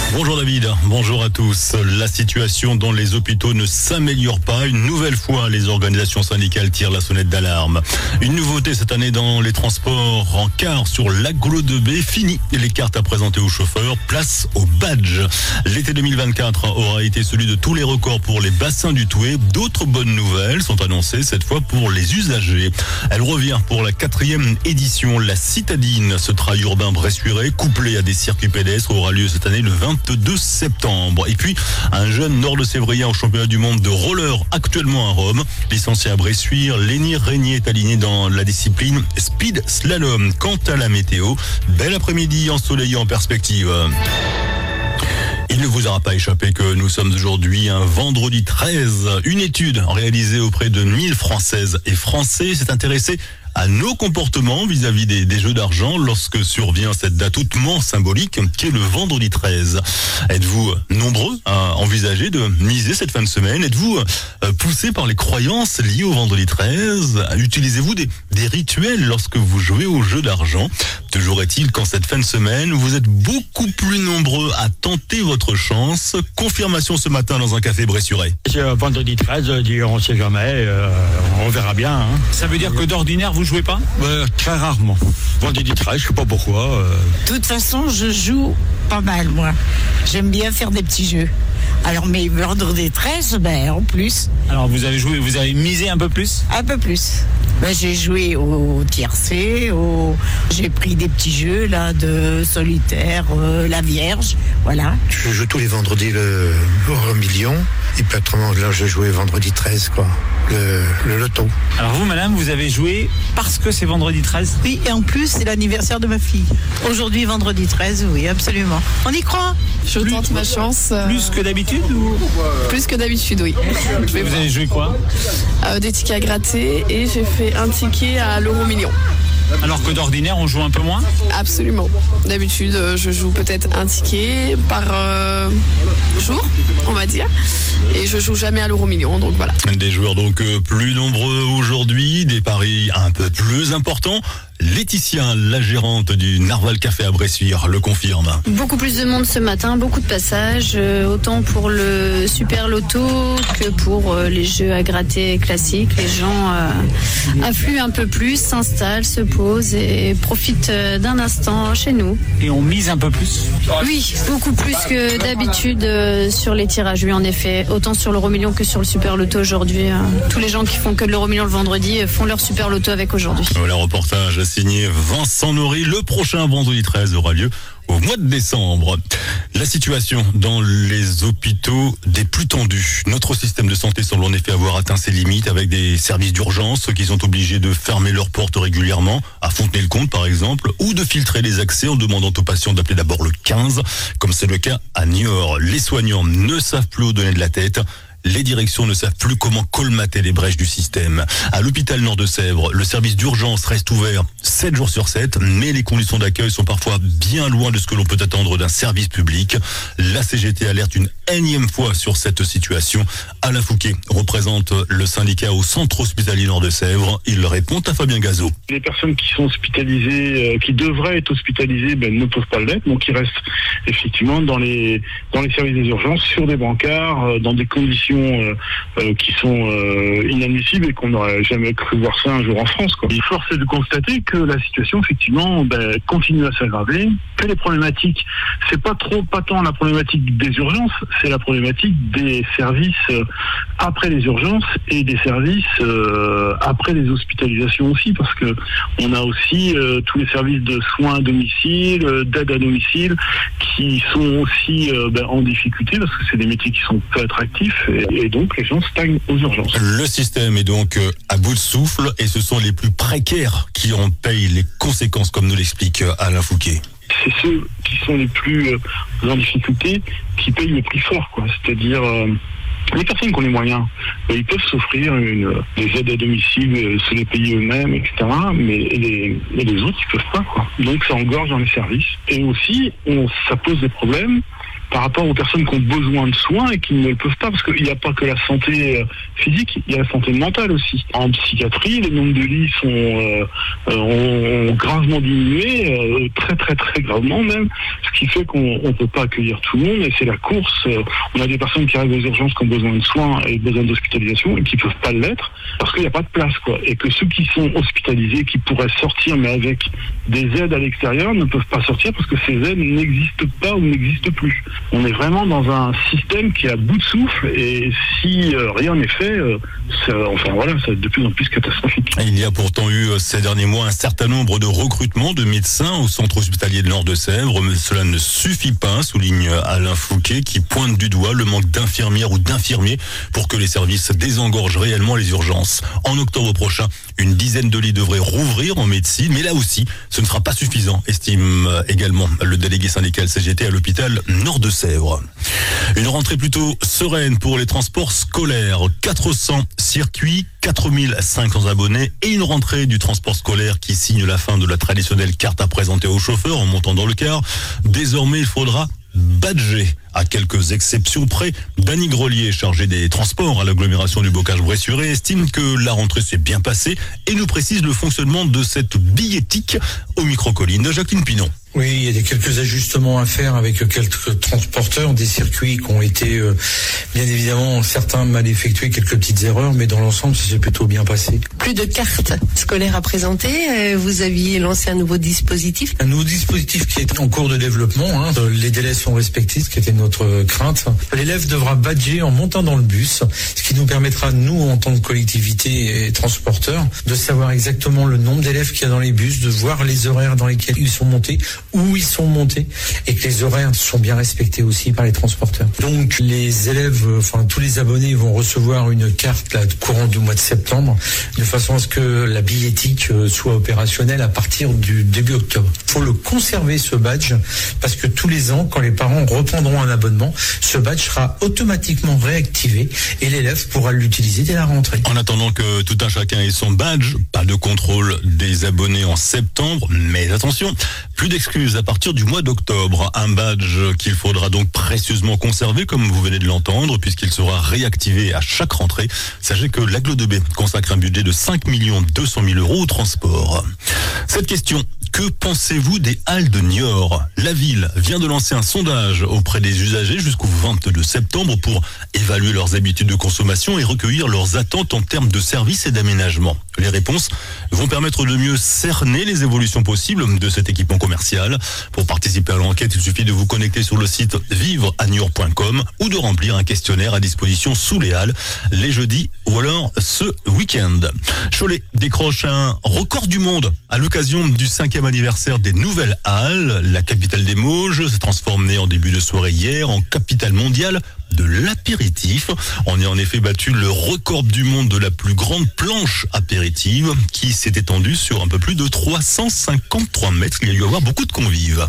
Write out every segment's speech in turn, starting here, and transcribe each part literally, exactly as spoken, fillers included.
Bonjour David, bonjour à tous. La situation dans les hôpitaux ne s'améliore pas. Une nouvelle fois, les organisations syndicales tirent la sonnette d'alarme. Une nouveauté cette année dans les transports en car sur l'agglo de B. Fini les cartes à présenter aux chauffeurs, place au badge. L'été deux mille vingt-quatre aura été celui de tous les records pour les bassins du Touet. D'autres bonnes nouvelles sont annoncées cette fois pour les usagers. Elle revient pour la quatrième édition. La citadine, ce trail urbain bressuirais couplé à des circuits pédestres aura lieu cette année le vingt-deux septembre. Et puis, un jeune nord-de-sévrien au championnat du monde de roller actuellement à Rome. Licencié à Bressuire, Lenny Régnier est aligné dans la discipline speed slalom. Quant à la météo, bel après-midi ensoleillé en perspective. Il ne vous aura pas échappé que nous sommes aujourd'hui un vendredi treize. Une étude réalisée auprès de mille Françaises et Français s'est intéressée à nos comportements vis-à-vis des, des jeux d'argent lorsque survient cette date hautement symbolique qui est le vendredi treize. Êtes-vous nombreux à envisager de miser cette fin de semaine? Êtes-vous euh, poussé par les croyances liées au vendredi treize? Utilisez-vous des, des rituels lorsque vous jouez aux jeux d'argent? Toujours est-il qu'en cette fin de semaine, vous êtes beaucoup plus nombreux à tenter votre chance. Confirmation ce matin dans un café bressurais. C'est euh, vendredi treize, on ne sait jamais, euh, on verra bien. Hein. Ça veut dire que d'ordinaire, vous jouez pas? euh, Très rarement. Vendredi treize, je sais pas pourquoi. Euh... De toute façon, je joue pas mal, moi. J'aime bien faire des petits jeux. Alors, mais vendredi treize, ben, en plus. Alors, vous avez joué, vous avez misé un peu plus? Un peu plus. Ben, j'ai joué au tiercé, au... j'ai pris des petits jeux là de solitaire, euh, la Vierge, voilà. Je joue tous les vendredis le euro million, et puis autrement là je jouais vendredi treize quoi, le, le loto. Alors vous madame, vous avez joué parce que c'est vendredi treize? Oui, et en plus c'est l'anniversaire de ma fille. Aujourd'hui vendredi treize, oui absolument. On y croit? Je plus, tente ma chance. Euh... Plus que d'habitude ou... Plus que d'habitude, oui. Vous voir. Avez joué quoi? euh, Des tickets à gratter et j'ai fait un ticket à l'euro million. Alors que d'ordinaire, on joue un peu moins? Absolument. D'habitude, je joue peut-être un ticket par euh, jour, on va dire. Et je joue jamais à l'euro million, donc voilà. Des joueurs donc plus nombreux aujourd'hui, des paris un peu plus importants. Laetitia, la gérante du Narval Café à Bressuire, le confirme. Beaucoup plus de monde ce matin, beaucoup de passages, euh, autant pour le Super Loto que pour euh, les jeux à gratter classiques. Les gens euh, affluent un peu plus, s'installent, se posent et profitent euh, d'un instant chez nous. Et on mise un peu plus? Oui, beaucoup plus que d'habitude euh, sur les tirages, oui en effet. Autant sur l'euro million que sur le Super Loto aujourd'hui. Euh, tous les gens qui font que de l'euro million le vendredi euh, font leur Super Loto avec aujourd'hui. Voilà, reportage signé Vincent Nory. Le prochain vendredi treize aura lieu au mois de décembre. La situation dans les hôpitaux des plus tendus. Notre système de santé semble en effet avoir atteint ses limites avec des services d'urgence qui sont obligés de fermer leurs portes régulièrement, à Fontenay-le-Comte par exemple, ou de filtrer les accès en demandant aux patients d'appeler d'abord le quinze, comme c'est le cas à Niort. Les soignants ne savent plus où donner de la tête. Les directions ne savent plus comment colmater les brèches du système. À l'hôpital Nord-de-Sèvres, le service d'urgence reste ouvert sept jours sur sept, mais les conditions d'accueil sont parfois bien loin de ce que l'on peut attendre d'un service public. La C G T alerte une énième fois sur cette situation. Alain Fouquet représente le syndicat au centre hospitalier Nord-de-Sèvres. Il répond à Fabien Gazot. Les personnes qui sont hospitalisées, euh, qui devraient être hospitalisées, ben, ne peuvent pas l'être, donc ils restent effectivement dans les dans les services des urgences, sur des brancards, euh, dans des conditions Euh, euh, qui sont euh, inadmissibles et qu'on n'aurait jamais cru voir ça un jour en France, quoi. Il force est de constater que la situation effectivement ben, continue à s'aggraver, que les problématiques, c'est pas trop pas tant la problématique des urgences, c'est la problématique des services euh, après les urgences et des services euh, après les hospitalisations aussi, parce que on a aussi euh, tous les services de soins à domicile, euh, d'aide à domicile, qui sont aussi euh, ben, en difficulté parce que c'est des métiers qui sont peu attractifs. Et Et donc les gens stagnent aux urgences. Le système est donc à bout de souffle et ce sont les plus précaires qui en payent les conséquences, comme nous l'explique Alain Fouquet. C'est ceux qui sont les plus en difficulté qui payent le prix fort, quoi. C'est-à-dire euh, les personnes qui ont les moyens, euh, ils peuvent s'offrir une, des aides à domicile, euh, se les payer eux-mêmes, et cetera. Mais et les, et les autres, ils peuvent pas, quoi. Donc ça engorge dans les services. Et aussi, on, ça pose des problèmes par rapport aux personnes qui ont besoin de soins et qui ne le peuvent pas, parce qu'il n'y a pas que la santé physique, il y a la santé mentale aussi. En psychiatrie, les nombres de lits sont euh, ont, ont gravement diminué, euh, très très très gravement même, ce qui fait qu'on ne peut pas accueillir tout le monde, et c'est la course. Euh, on a des personnes qui arrivent aux urgences qui ont besoin de soins et besoin d'hospitalisation et qui ne peuvent pas l'être parce qu'il n'y a pas de place, quoi. Et que ceux qui sont hospitalisés, qui pourraient sortir mais avec des aides à l'extérieur, ne peuvent pas sortir parce que ces aides n'existent pas ou n'existent plus. On est vraiment dans un système qui est à bout de souffle, et si euh, rien n'est fait, euh, ça, enfin voilà, ça va être de plus en plus catastrophique. Il y a pourtant eu ces derniers mois un certain nombre de recrutements de médecins au centre hospitalier de Nord-de-Sèvres, mais cela ne suffit pas, souligne Alain Fouquet, qui pointe du doigt le manque d'infirmières ou d'infirmiers pour que les services désengorgent réellement les urgences. En octobre prochain, une dizaine de lits devraient rouvrir en médecine, mais là aussi, ce ne sera pas suffisant, estime également le délégué syndical C G T à l'hôpital Nord-de-Sèvres. Une rentrée plutôt sereine pour les transports scolaires. quatre cents circuits, quatre mille cinq cents abonnés et une rentrée du transport scolaire qui signe la fin de la traditionnelle carte à présenter aux chauffeurs en montant dans le car. Désormais, il faudra badger, à quelques exceptions près. Dany Grelier, chargé des transports à l'agglomération du Bocage-Bressuret, estime que la rentrée s'est bien passée et nous précise le fonctionnement de cette billettique au micro-colline de Jacqueline Pinon. Oui, il y a des quelques ajustements à faire avec quelques transporteurs, des circuits qui ont été, euh, bien évidemment, certains mal effectués, quelques petites erreurs, mais dans l'ensemble, ça s'est plutôt bien passé. Plus de cartes scolaires à présenter, vous aviez lancé un nouveau dispositif. Un nouveau dispositif qui est en cours de développement, hein. Les délais sont respectés, ce qui était notre crainte. L'élève devra badger en montant dans le bus, ce qui nous permettra, nous, en tant que collectivité et transporteurs, de savoir exactement le nombre d'élèves qu'il y a dans les bus, de voir les horaires dans lesquels ils sont montés, où ils sont montés, et que les horaires sont bien respectés aussi par les transporteurs. Donc les élèves, enfin tous les abonnés vont recevoir une carte là, courant du mois de septembre, de façon à ce que la billettique soit opérationnelle à partir du début octobre. Il faut le conserver, ce badge, parce que tous les ans, quand les parents reprendront un abonnement, ce badge sera automatiquement réactivé et l'élève pourra l'utiliser dès la rentrée. En attendant que tout un chacun ait son badge, pas de contrôle des abonnés en septembre, mais attention, plus d'exclusions à partir du mois d'octobre. Un badge qu'il faudra donc précieusement conserver, comme vous venez de l'entendre, puisqu'il sera réactivé à chaque rentrée. Sachez que l'Agglo deux B consacre un budget de cinq millions deux cent mille euros au transport. Cette question: que pensez-vous des halles de Niort? La ville vient de lancer un sondage auprès des usagers jusqu'au vingt-deux septembre pour évaluer leurs habitudes de consommation et recueillir leurs attentes en termes de services et d'aménagement. Les réponses vont permettre de mieux cerner les évolutions possibles de cet équipement commercial. Pour participer à l'enquête, il suffit de vous connecter sur le site vivre à niort point com ou de remplir un questionnaire à disposition sous les halles les jeudis ou alors ce week-end. Cholet décroche un record du monde à l'occasion du cinquième anniversaire des Nouvelles Halles. La capitale des Mauges s'est transformée en début de soirée hier en capitale mondiale de l'apéritif. On a en effet battu le record du monde de la plus grande planche apéritive qui s'est étendue sur un peu plus de trois cent cinquante-trois mètres. Il y a eu à avoir beaucoup de convives.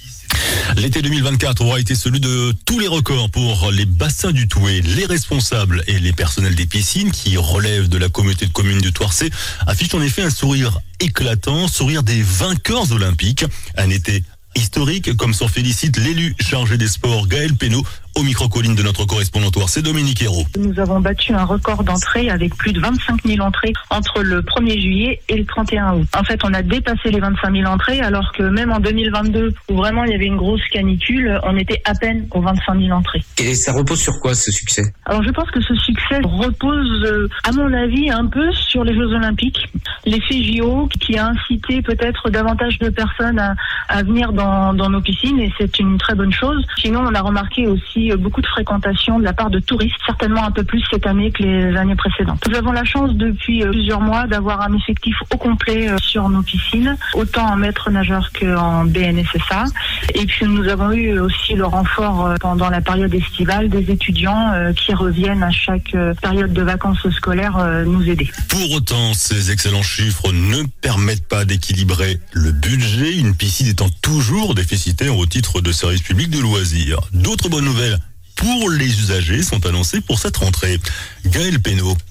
L'été deux mille vingt-quatre aura été celui de tous les records pour les bassins du Touet. Les responsables et les personnels des piscines qui relèvent de la communauté de communes du Toircé affichent en effet un sourire éclatant, sourire des vainqueurs olympiques. Un été historique, comme s'en félicite l'élu chargé des sports Gaël Pénaud, au micro-colline de notre correspondant Toircé, Dominique Hérault. Nous avons battu un record d'entrée avec plus de vingt-cinq mille entrées entre le premier juillet et le trente et un août. En fait, on a dépassé les vingt-cinq mille entrées, alors que même en deux mille vingt-deux, où vraiment il y avait une grosse canicule, on était à peine aux vingt-cinq mille entrées. Et ça repose sur quoi, ce succès? Alors je pense que ce succès repose, à mon avis, un peu sur les Jeux Olympiques. L'effet J O qui a incité peut-être davantage de personnes à, à venir dans, dans nos piscines, et c'est une très bonne chose. Sinon, on a remarqué aussi beaucoup de fréquentation de la part de touristes, certainement un peu plus cette année que les années précédentes. Nous avons la chance depuis plusieurs mois d'avoir un effectif au complet sur nos piscines, autant en maître nageur qu'en B N S S A. Et puis nous avons eu aussi le renfort pendant la période estivale des étudiants qui reviennent à chaque période de vacances scolaires nous aider. Pour autant, ces excellents chiffres ne permettent pas d'équilibrer le budget, une piscine étant toujours déficitaire au titre de service public de loisirs. D'autres bonnes nouvelles pour les usagers sont annoncés pour cette rentrée. Gaël Pénaud.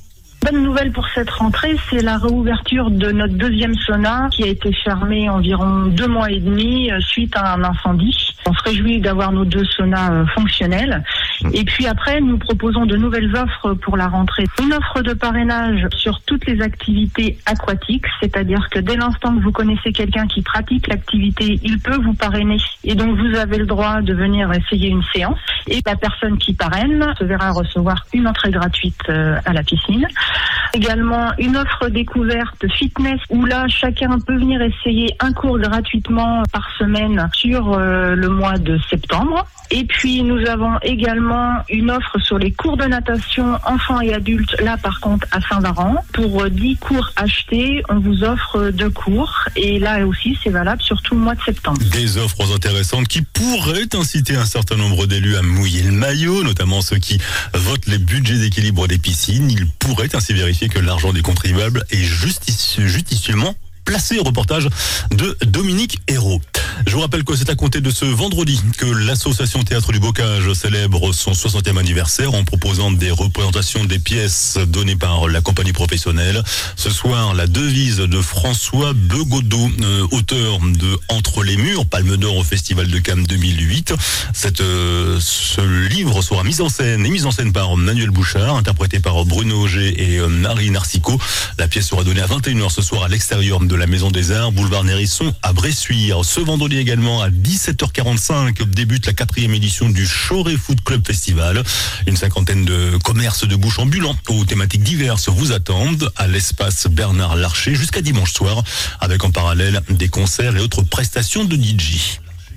Bonne nouvelle pour cette rentrée, c'est la réouverture de notre deuxième sauna qui a été fermée environ deux mois et demi suite à un incendie. On se réjouit d'avoir nos deux saunas fonctionnels. Et puis après, nous proposons de nouvelles offres pour la rentrée. Une offre de parrainage sur toutes les activités aquatiques, c'est-à-dire que dès l'instant que vous connaissez quelqu'un qui pratique l'activité, il peut vous parrainer. Et donc vous avez le droit de venir essayer une séance. Et la personne qui parraine se verra recevoir une entrée gratuite à la piscine. Également une offre découverte fitness où là chacun peut venir essayer un cours gratuitement par semaine sur euh, le mois de septembre. Et puis nous avons également une offre sur les cours de natation enfants et adultes, là par contre à Saint-Varan. Pour dix cours achetés, on vous offre deux cours et là aussi c'est valable sur tout le mois de septembre. Des offres intéressantes qui pourraient inciter un certain nombre d'élus à mouiller le maillot, notamment ceux qui votent les budgets d'équilibre des piscines. Ils pourraient ainsi vérifier que l'argent des contribuables est justici- judicieusement placé. Reportage de Dominique Hérault. Je vous rappelle que c'est à compter de ce vendredi que l'association Théâtre du Bocage célèbre son soixantième anniversaire en proposant des représentations des pièces données par la compagnie professionnelle. Ce soir, la devise de François Begodeau, euh, auteur de Entre les murs, Palme d'Or au Festival de Cannes deux mille huit. Cette, euh, ce livre sera mis en scène et mis en scène par Manuel Bouchard, interprété par Bruno Auger et euh, Marie Narcico. La pièce sera donnée à vingt et une heures ce soir à l'extérieur de la Maison des Arts, boulevard Nérisson à Bressuire. Ce vendredi également à dix-sept heures quarante-cinq débute la quatrième édition du Choré Food Club Festival. Une cinquantaine de commerces de bouche ambulants aux thématiques diverses vous attendent à l'espace Bernard Larcher jusqu'à dimanche soir, avec en parallèle des concerts et autres prestations de D J.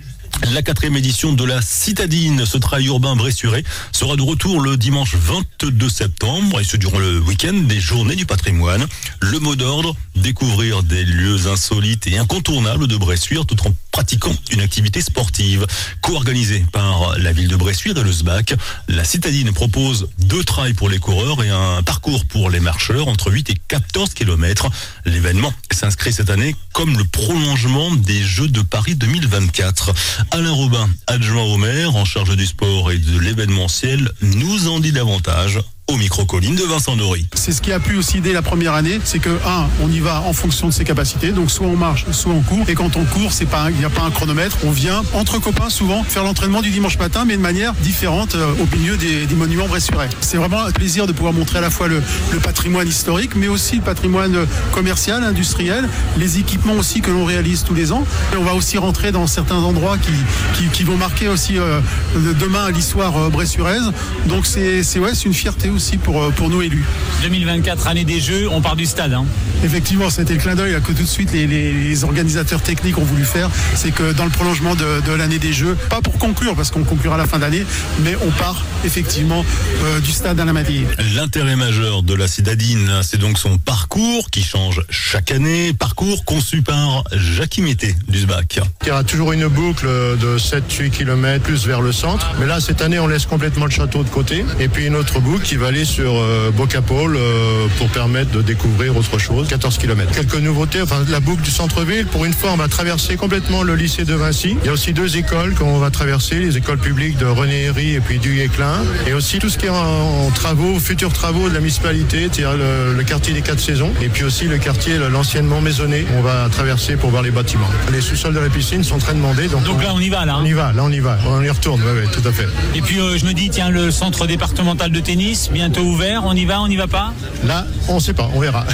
La quatrième édition de la Citadine, ce trail urbain bressurais, sera de retour le dimanche vingt-deux septembre et ce durant le week-end des Journées du patrimoine. Le mot d'ordre, découvrir des lieux insolites et incontournables de Bressuire tout en pratiquant une activité sportive. Co-organisée par la ville de Bressuire et le S B A C, la Citadine propose deux trails pour les coureurs et un parcours pour les marcheurs entre huit et quatorze kilomètres. L'événement s'inscrit cette année comme le prolongement des Jeux de Paris deux mille vingt-quatre. Alain Robin, adjoint au maire en charge du sport et de l'événementiel, nous en dit davantage au micro-colline de Vincent Nory. C'est ce qui a pu aussi dès la première année, c'est que un, on y va en fonction de ses capacités, donc soit on marche, soit on court, et quand on court, c'est pas, il n'y a pas un chronomètre, on vient entre copains souvent faire l'entraînement du dimanche matin, mais de manière différente euh, au milieu des, des monuments bressurais. C'est vraiment un plaisir de pouvoir montrer à la fois le, le patrimoine historique, mais aussi le patrimoine commercial, industriel, les équipements aussi que l'on réalise tous les ans. Et on va aussi rentrer dans certains endroits qui, qui, qui vont marquer aussi euh, demain l'histoire euh, bressuiraise. Donc c'est, c'est, ouais, c'est une fierté aussi pour, pour nous élus. deux mille vingt-quatre, année des Jeux, on part du stade. Hein. Effectivement, c'était le clin d'œil que tout de suite les, les, les organisateurs techniques ont voulu faire. C'est que dans le prolongement de, de l'année des Jeux, pas pour conclure, parce qu'on conclura à la fin d'année, mais on part effectivement euh, du stade à la Madille. L'intérêt majeur de la Citadine, c'est donc son parcours qui change chaque année. Parcours conçu par Jackie Mété du S B A C. Il y aura toujours une boucle de sept huit kilomètres plus vers le centre. Mais là, cette année, on laisse complètement le château de côté. Et puis une autre boucle qui va aller sur euh, Bocapole euh, pour permettre de découvrir autre chose, quatorze kilomètres. Quelques nouveautés, enfin la boucle du centre-ville, pour une fois on va traverser complètement le lycée de Vinci. Il y a aussi deux écoles qu'on va traverser, les écoles publiques de René Héry et puis du Éclin. Et aussi tout ce qui est en, en travaux, futurs travaux de la municipalité, c'est-à-dire le, le quartier des quatre saisons et puis aussi le quartier, l'anciennement maisonné, on va traverser pour voir les bâtiments. Les sous-sols de la piscine sont très demandés. Donc, donc on, là on y va là. On y va, là on y va, on y retourne, oui, oui, tout à fait. Et puis euh, je me dis, tiens, le centre départemental de tennis, bientôt ouvert, on y va, on n'y va pas? Là, on ne sait pas, on verra.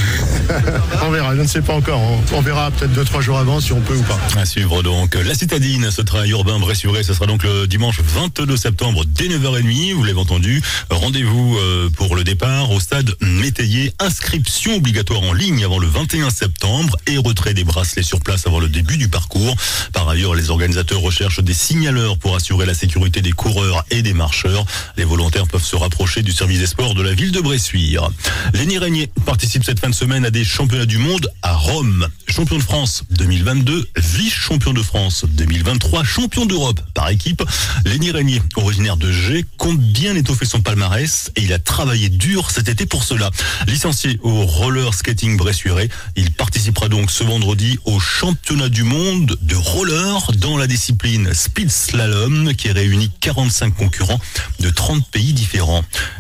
On verra, je ne sais pas encore. On, on verra peut-être deux, trois jours avant si on peut ou pas. À suivre donc la Citadine, ce trail urbain bressurais, ce sera donc le dimanche vingt-deux septembre dès neuf heures trente, vous l'avez entendu. Rendez-vous euh, pour le départ au stade Métayer. Inscription obligatoire en ligne avant le vingt et un septembre et retrait des bracelets sur place avant le début du parcours. Par ailleurs, les organisateurs recherchent des signaleurs pour assurer la sécurité des coureurs et des marcheurs. Les volontaires peuvent se rapprocher du service des sports de la ville de Bressuire. Lenny Régnier participe cette fin de semaine à des championnats du monde à Rome. Champion de France deux mille vingt-deux, vice-champion de France deux mille vingt-trois, champion d'Europe par équipe. Lenny Régnier, originaire de Gers, compte bien étoffer son palmarès et il a travaillé dur cet été pour cela. Licencié au roller skating bressurais, il participera donc ce vendredi au championnat du monde de roller dans la discipline speed slalom qui réunit quarante-cinq concurrents de trente pays différents. Lenny Régnier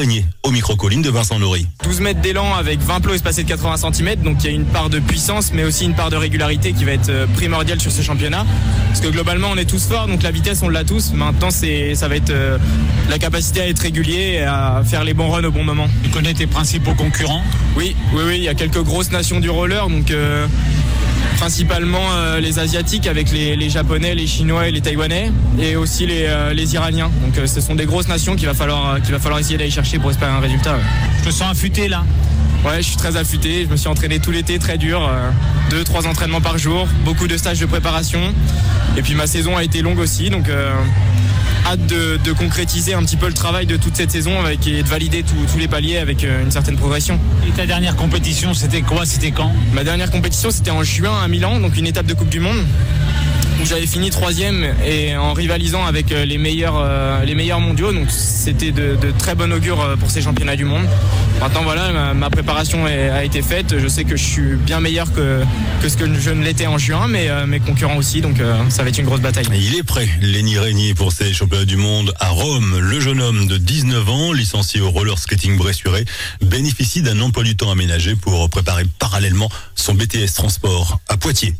Régnier au micro-colline de Vincent Laurie. douze mètres d'élan avec vingt plots espacés de quatre-vingts centimètres, donc il y a une part de puissance mais aussi une part de régularité qui va être primordiale sur ce championnat. Parce que globalement on est tous forts, donc la vitesse on l'a tous. Maintenant c'est, ça va être euh, la capacité à être régulier et à faire les bons runs au bon moment. Tu connais tes principaux concurrents ? Oui, oui, oui, il y a quelques grosses nations du roller, donc euh, principalement euh, les Asiatiques avec les, les Japonais, les Chinois et les Taïwanais, et aussi les, euh, les Iraniens. Donc euh, ce sont des grosses nations qu'il va falloir, euh, qu'il va falloir essayer d'aller chercher pour espérer un résultat. Ouais. Je te sens affûté là. Ouais, je suis très affûté, je me suis entraîné tout l'été, très dur, euh, deux, trois entraînements par jour, beaucoup de stages de préparation, et puis ma saison a été longue aussi, donc euh, hâte de, de concrétiser un petit peu le travail de toute cette saison avec, et de valider tout, tous les paliers avec euh, une certaine progression. Et ta dernière compétition, c'était quoi ? C'était quand ? Ma dernière compétition, c'était en juin à Milan, donc une étape de Coupe du Monde, où j'avais fini troisième et en rivalisant avec les meilleurs, euh, les meilleurs mondiaux, donc c'était de, de très bon augure pour ces championnats du monde. Maintenant voilà, ma, ma préparation est, a été faite, je sais que je suis bien meilleur que, que ce que je ne l'étais en juin, mais euh, mes concurrents aussi, donc euh, ça va être une grosse bataille. Et il est prêt, Lenny Régnier, pour ces championnats du monde à Rome. Le jeune homme de dix-neuf ans, licencié au roller skating bressurais, bénéficie d'un emploi du temps aménagé pour préparer parallèlement son B T S transport à Poitiers.